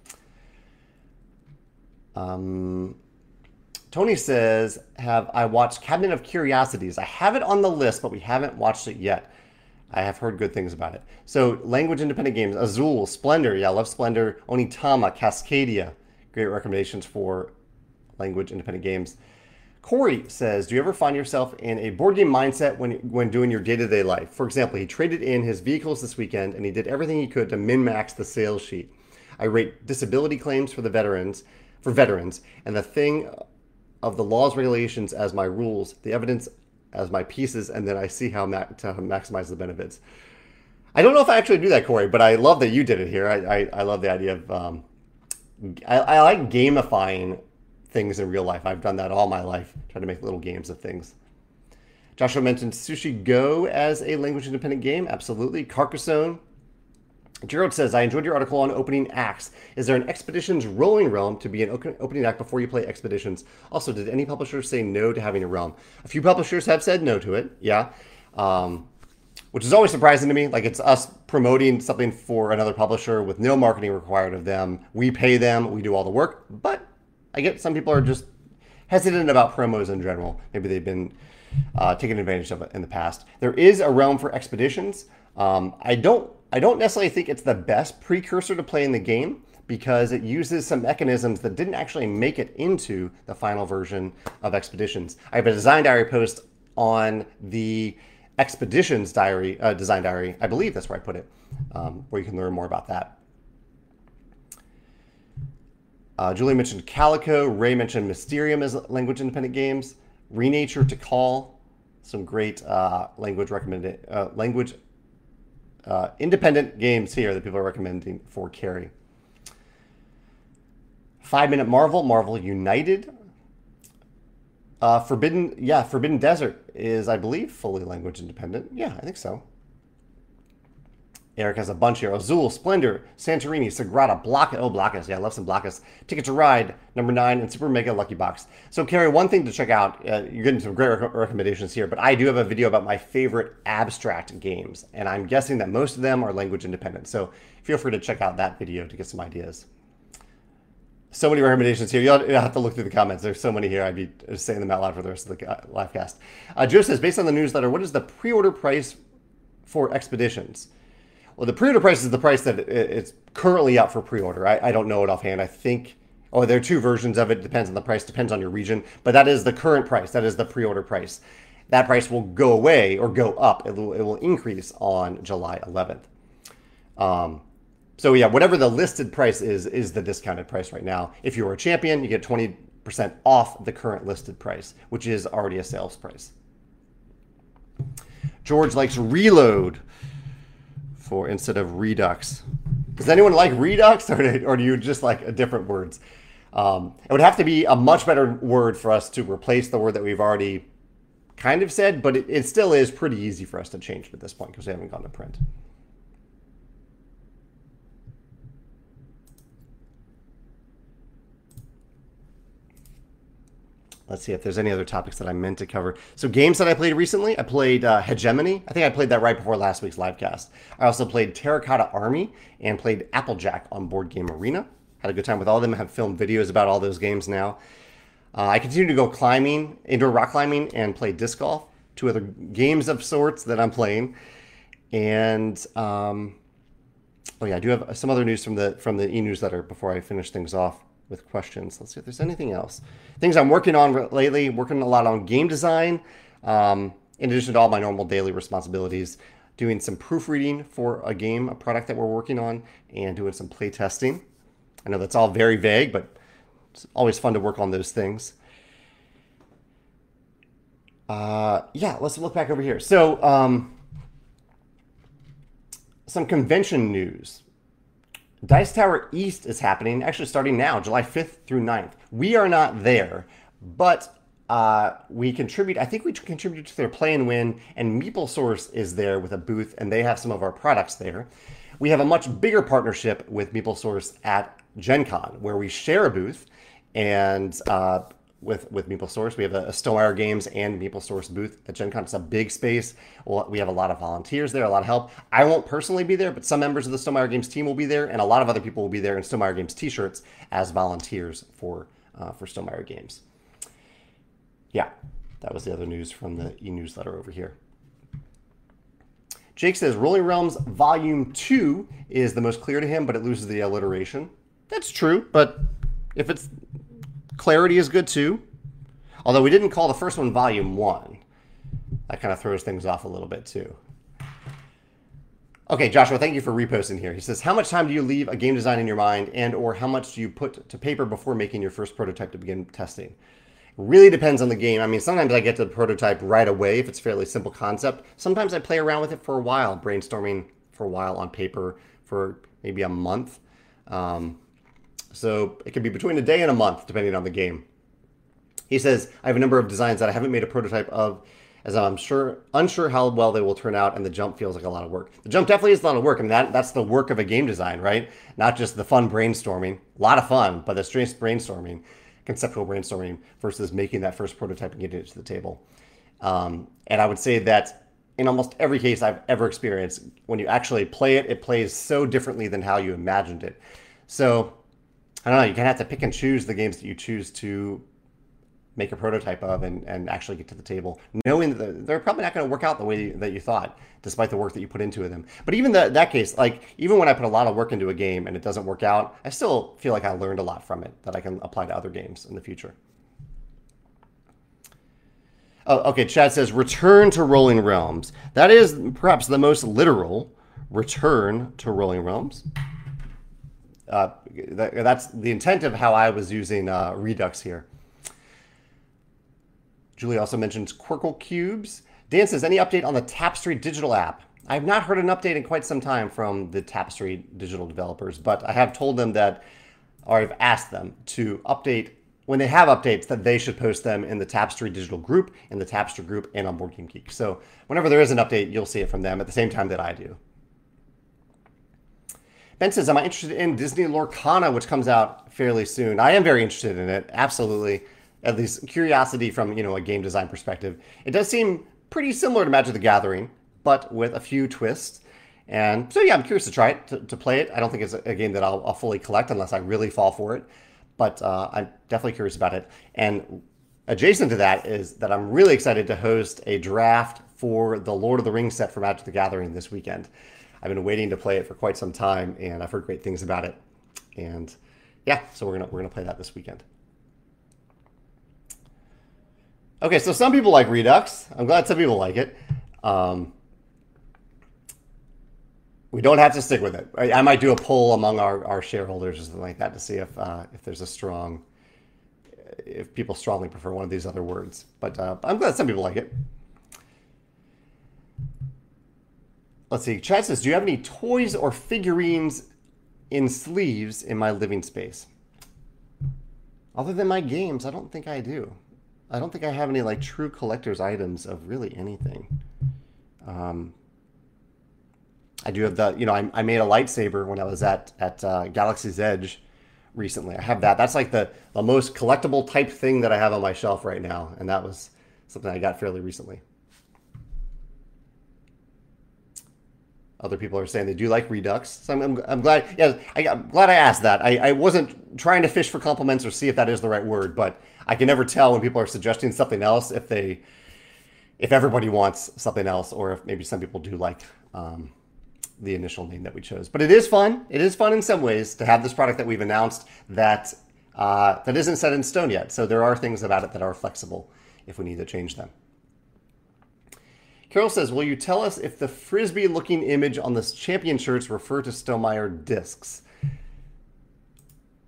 Tony says, have I watched Cabinet of Curiosities? I have it on the list, but we haven't watched it yet. I have heard good things about it. So, language independent games. Azul, Splendor. Yeah, I love Splendor. Onitama, Cascadia. Great recommendations for language independent games. Corey says, do you ever find yourself in a board game mindset when doing your day-to-day life? For example, he traded in his vehicles this weekend and he did everything he could to min-max the sales sheet. I rate disability claims for veterans, and the thing of the laws, regulations as my rules, the evidence as my pieces, and then I see how to maximize the benefits. I don't know if I actually do that, Corey, but I love that you did it here. I love the idea of, I like gamifying things in real life. I've done that all my life, trying to make little games of things. Joshua mentioned Sushi Go as a language independent game. Absolutely. Carcassonne. Gerald says, I enjoyed your article on opening acts. Is there an Expeditions rolling realm to be an opening act before you play Expeditions? Also, did any publishers say no to having a realm? A few publishers have said no to it, yeah. Which is always surprising to me. Like, it's us promoting something for another publisher with no marketing required of them. We pay them, we do all the work, but I get some people are just hesitant about promos in general. Maybe they've been taken advantage of it in the past. There is a realm for Expeditions. I don't necessarily think it's the best precursor to playing the game because it uses some mechanisms that didn't actually make it into the final version of Expeditions. I have a design diary post on the Expeditions diary, design diary. I believe that's where I put it, where you can learn more about that. Julie mentioned Calico. Ray mentioned Mysterium as language independent games. Renature to Call. Some great language independent games here that people are recommending for carry. 5 Minute Marvel. Marvel United. Forbidden Desert is, I believe, fully language independent. Yeah, I think so. Eric has a bunch here. Azul, Splendor, Santorini, Sagrada, Blockus. Oh, Blockus. Yeah, I love some Blockus. Ticket to Ride, number 9, and Super Mega Lucky Box. So, Carrie, one thing to check out. You're getting some great recommendations here, but I do have a video about my favorite abstract games, and I'm guessing that most of them are language independent. So, feel free to check out that video to get some ideas. So many recommendations here. You'll have to look through the comments. There's so many here. I'd be just saying them out loud for the rest of the live cast. Joe says, based on the newsletter, what is the pre-order price for Expeditions? Well, the pre-order price is the price that it's currently out for pre-order. I don't know it offhand. I think, there are two versions of it. Depends on the price, depends on your region. But that is the current price. That is the pre-order price. That price will go away or go up. It will increase on July 11th. So yeah, whatever the listed price is the discounted price right now. If you're a champion, you get 20% off the current listed price, which is already a sales price. George likes Reload instead of Redux. Does anyone like Redux, or do you just like different words? It would have to be a much better word for us to replace the word that we've already kind of said, but it still is pretty easy for us to change it at this point because we haven't gone to print. Let's see if there's any other topics that I meant to cover. So games that I played recently, I played Hegemony. I think I played that right before last week's live cast. I also played Terracotta Army and played Applejack on Board Game Arena. Had a good time with all of them. I have filmed videos about all those games now. I continue to go climbing, indoor rock climbing, and play disc golf. 2 other games of sorts that I'm playing. And oh yeah, I do have some other news from the e-newsletter before I finish things off with questions. Let's see if there's anything else. Things I'm working on lately, working a lot on game design, in addition to all my normal daily responsibilities, doing some proofreading for a product that we're working on, and doing some play testing. I know that's all very vague, but it's always fun to work on those things. Yeah, let's look back over here. So, some convention news. Dice Tower East is happening, actually starting now, July 5th through 9th. We are not there, but we contribute, I think we contribute to their play and win, and MeepleSource is there with a booth, and they have some of our products there. We have a much bigger partnership with MeepleSource at Gen Con, where we share a booth, and with MeepleSource, we have a Stonemaier Games and MeepleSource booth at Gen Con. It's a big space. We have a lot of volunteers there, a lot of help. I won't personally be there, but some members of the Stonemaier Games team will be there, and a lot of other people will be there in Stonemaier Games t-shirts as volunteers for Stonemaier Games. Yeah, that was the other news from the e-newsletter over here. Jake says, Rolling Realms Volume 2 is the most clear to him, but it loses the alliteration. That's true, but if it's... clarity is good too. Although we didn't call the first one Volume 1. That kind of throws things off a little bit too. Okay, Joshua, thank you for reposting here. He says, how much time do you leave a game design in your mind, and or how much do you put to paper before making your first prototype to begin testing? Really depends on the game. I mean, sometimes I get to the prototype right away if it's a fairly simple concept. Sometimes I play around with it for a while, brainstorming for a while on paper for maybe a month. So it can be between a day and a month, depending on the game. He says, I have a number of designs that I haven't made a prototype of, as I'm unsure how well they will turn out, and the jump feels like a lot of work. The jump definitely is a lot of work. I mean, that's the work of a game design, right? Not just the fun brainstorming. A lot of fun, but the straight brainstorming, conceptual brainstorming, versus making that first prototype and getting it to the table. And I would say that in almost every case I've ever experienced, when you actually play it, it plays so differently than how you imagined it. So, I don't know, you kind of have to pick and choose the games that you choose to make a prototype of and actually get to the table, knowing that they're probably not going to work out the way that you thought, despite the work that you put into them. But even that case, like even when I put a lot of work into a game and it doesn't work out, I still feel like I learned a lot from it that I can apply to other games in the future. Oh, okay, Chad says, return to Rolling Realms. That is perhaps the most literal return to Rolling Realms. That's the intent of how I was using Redux here. Julie also mentions Quirkle Cubes. Dan says, any update on the Tapestry digital app? I have not heard an update in quite some time from the Tapestry digital developers, but I have told them that, or I've asked them to update, when they have updates, that they should post them in the Tapestry digital group, in the Tapestry group, and on Board Game Geek. So whenever there is an update, you'll see it from them at the same time that I do. Ben says, am I interested in Disney Lorcana, which comes out fairly soon? I am very interested in it, absolutely. At least curiosity from, a game design perspective. It does seem pretty similar to Magic the Gathering, but with a few twists. And so, yeah, I'm curious to try it, to play it. I don't think it's a game that I'll fully collect unless I really fall for it. But I'm definitely curious about it. And adjacent to that is that I'm really excited to host a draft for the Lord of the Rings set for Magic the Gathering this weekend. I've been waiting to play it for quite some time, and I've heard great things about it. And yeah, so we're gonna play that this weekend. Okay, so some people like Redux. I'm glad some people like it. We don't have to stick with it. I might do a poll among our shareholders or something like that to see if there's if people strongly prefer one of these other words. But I'm glad some people like it. Let's see. Chad says, do you have any toys or figurines in sleeves in my living space? Other than my games, I don't think I do. I don't think I have any like true collector's items of really anything. I do have I made a lightsaber when I was at Galaxy's Edge recently. I have that. That's like the most collectible type thing that I have on my shelf right now. And that was something I got fairly recently. Other people are saying they do like Redux. So I'm glad. Yeah, I'm glad I asked that. I wasn't trying to fish for compliments or see if that is the right word, but I can never tell when people are suggesting something else if everybody wants something else, or if maybe some people do like the initial name that we chose. But it is fun. It is fun in some ways to have this product that we've announced that isn't set in stone yet. So there are things about it that are flexible if we need to change them. Carol says, will you tell us if the Frisbee-looking image on the champion shirts refer to Stonemaier discs?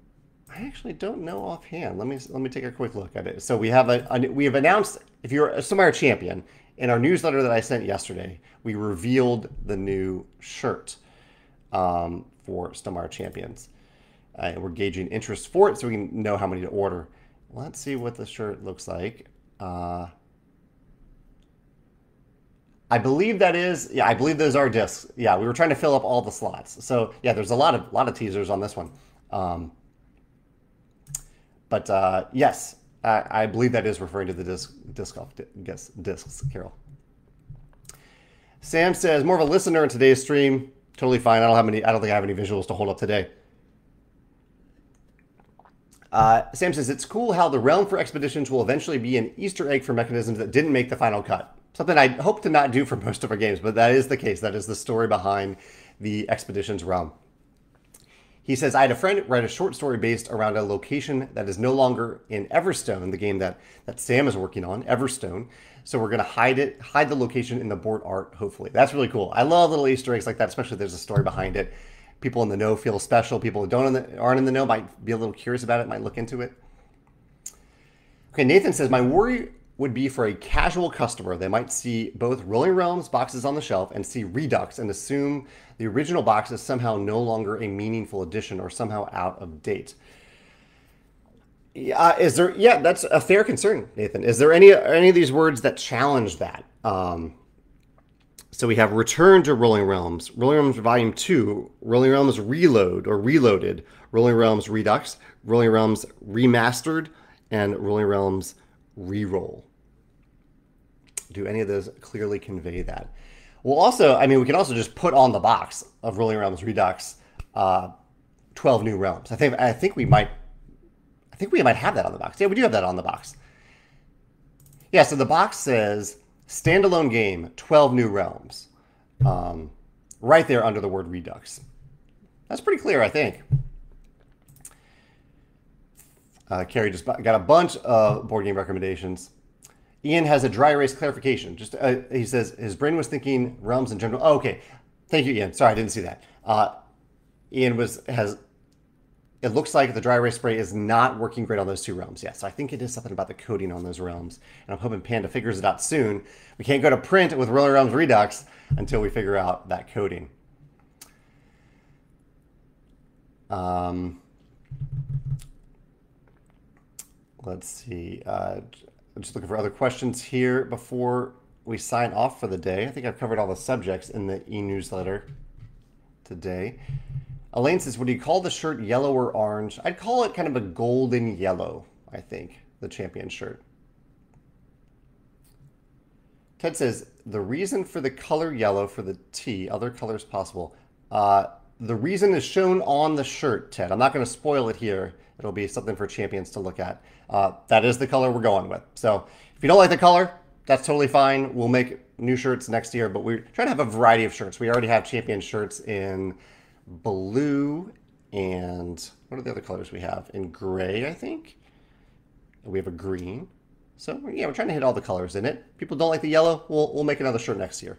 I actually don't know offhand. Let me take a quick look at it. So we have we have announced, if you're a Stonemaier champion, in our newsletter that I sent yesterday, we revealed the new shirt for Stonemaier champions. And we're gauging interest for it so we can know how many to order. Let's see what the shirt looks like. I believe that is, yeah, I believe those are discs. Yeah, we were trying to fill up all the slots. So yeah, there's a lot of teasers on this one. But yes, I believe that is referring to the discs, Carol. Sam says, more of a listener in today's stream. Totally fine. I don't think I have any visuals to hold up today. Sam says, it's cool how the realm for expeditions will eventually be an Easter egg for mechanisms that didn't make the final cut. Something I hope to not do for most of our games, but that is the case. That is the story behind the expeditions realm. He says, I had a friend write a short story based around a location that is no longer in Everstone, the game that Sam is working on, Everstone. So we're going to hide the location in the board art, hopefully. That's really cool. I love little Easter eggs like that, especially if there's a story behind it. People in the know feel special. People who aren't in the know might be a little curious about it, might look into it. Okay, Nathan says, my worry would be for a casual customer. They might see both Rolling Realms boxes on the shelf and see Redux and assume the original box is somehow no longer a meaningful addition or somehow out of date. Yeah, that's a fair concern, Nathan. Is there any of these words that challenge that? So we have Return to Rolling Realms, Rolling Realms Volume 2, Rolling Realms Reload or Reloaded, Rolling Realms Redux, Rolling Realms Remastered, and Rolling Realms Reroll. Do any of those clearly convey that? Well, also, I mean, we can also just put on the box of Rolling Realms Redux 12 new realms. I think we might have that on the box. Yeah, we do have that on the box. Yeah, so the box says standalone game, 12 new realms. Right there under the word Redux. That's pretty clear, I think. Carrie just got a bunch of board game recommendations. Ian has a dry erase clarification. He says his brain was thinking realms in general. Oh, okay. Thank you, Ian. Sorry, I didn't see that. Ian has. It looks like the dry erase spray is not working great on those two realms. Yeah, so I think it is something about the coding on those realms. And I'm hoping Panda figures it out soon. We can't go to print with Rolling Realms Redux until we figure out that coding. Let's see. I'm just looking for other questions here before we sign off for the day. I think I've covered all the subjects in the e-newsletter today. Elaine says, would you call the shirt yellow or orange? I'd call it kind of a golden yellow, I think, the champion shirt. Ted says, the reason for the color yellow for the T, other colors possible. The reason is shown on the shirt, Ted. I'm not going to spoil it here. It'll be something for champions to look at. That is the color we're going with. So if you don't like the color, that's totally fine. We'll make new shirts next year, but we're trying to have a variety of shirts. We already have champion shirts in blue and what are the other colors we have? In gray, I think. We have a green. So yeah, we're trying to hit all the colors in it. People don't like the yellow, we'll make another shirt next year.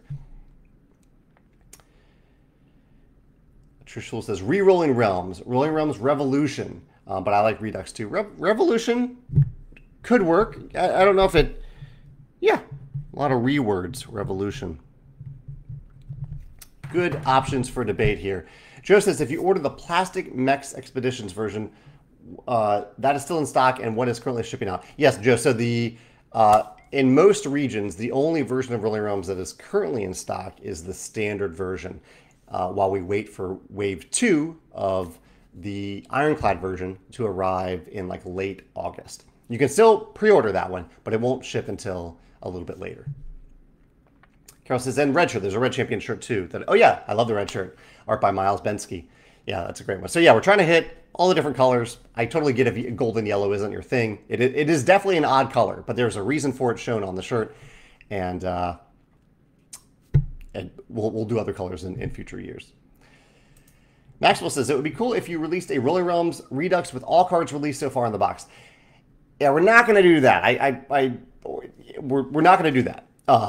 Trishul says, re-rolling realms, Rolling Realms Revolution. But I like Redux too. Revolution could work. I don't know if it... Yeah, a lot of re-words. Revolution. Good options for debate here. Joe says, if you order the plastic Mechs Expeditions version, that is still in stock and what is currently shipping out. Yes, Joe, so in most regions, the only version of Rolling Realms that is currently in stock is the standard version, while we wait for Wave 2 of the Ironclad version to arrive in like late August. You can still pre-order that one, but it won't ship until a little bit later. Carol says, and red shirt. There's a red champion shirt too. Oh yeah, I love the red shirt. Art by Miles Bensky. Yeah, that's a great one. So yeah, we're trying to hit all the different colors. I totally get if golden yellow isn't your thing. It is definitely an odd color, but there's a reason for it shown on the shirt. And we'll do other colors in future years. Maxwell says, it would be cool if you released a Rolling Realms Redux with all cards released so far in the box. Yeah, we're not going to do that. We're not going to do that.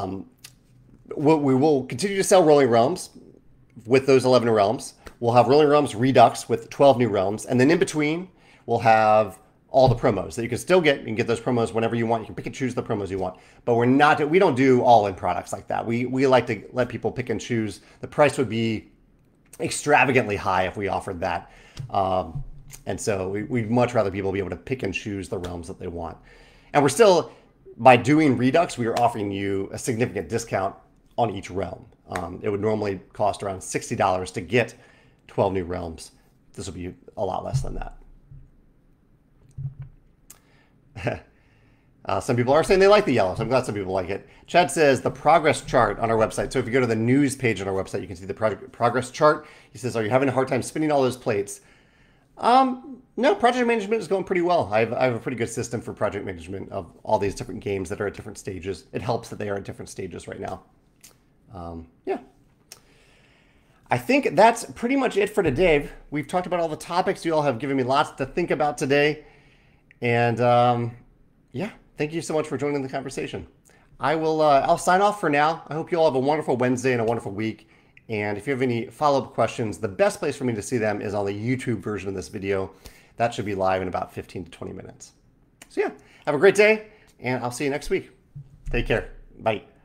We will continue to sell Rolling Realms with those 11 realms. We'll have Rolling Realms Redux with 12 new realms. And then in between, will have all the promos that you can still get. You can get those promos whenever you want. You can pick and choose the promos you want. But we don't do all-in products like that. We like to let people pick and choose. The price would be extravagantly high if we offered that. And so we'd much rather people be able to pick and choose the realms that they want. And we're still, by doing Redux, we are offering you a significant discount on each realm. It would normally cost around $60 to get 12 new realms. This will be a lot less than that. Some people are saying they like the yellow, so I'm glad some people like it. Chad says the progress chart on our website. So if you go to the news page on our website, you can see the progress chart. He says, are you having a hard time spinning all those plates? No, project management is going pretty well. I have a pretty good system for project management of all these different games that are at different stages. It helps that they are at different stages right now. Yeah. I think that's pretty much it for today. We've talked about all the topics. You all have given me lots to think about today. And yeah, thank you so much for joining the conversation. I'll sign off for now. I hope you all have a wonderful Wednesday and a wonderful week. And if you have any follow-up questions, the best place for me to see them is on the YouTube version of this video. That should be live in about 15 to 20 minutes. So yeah, have a great day, and I'll see you next week. Take care. Bye.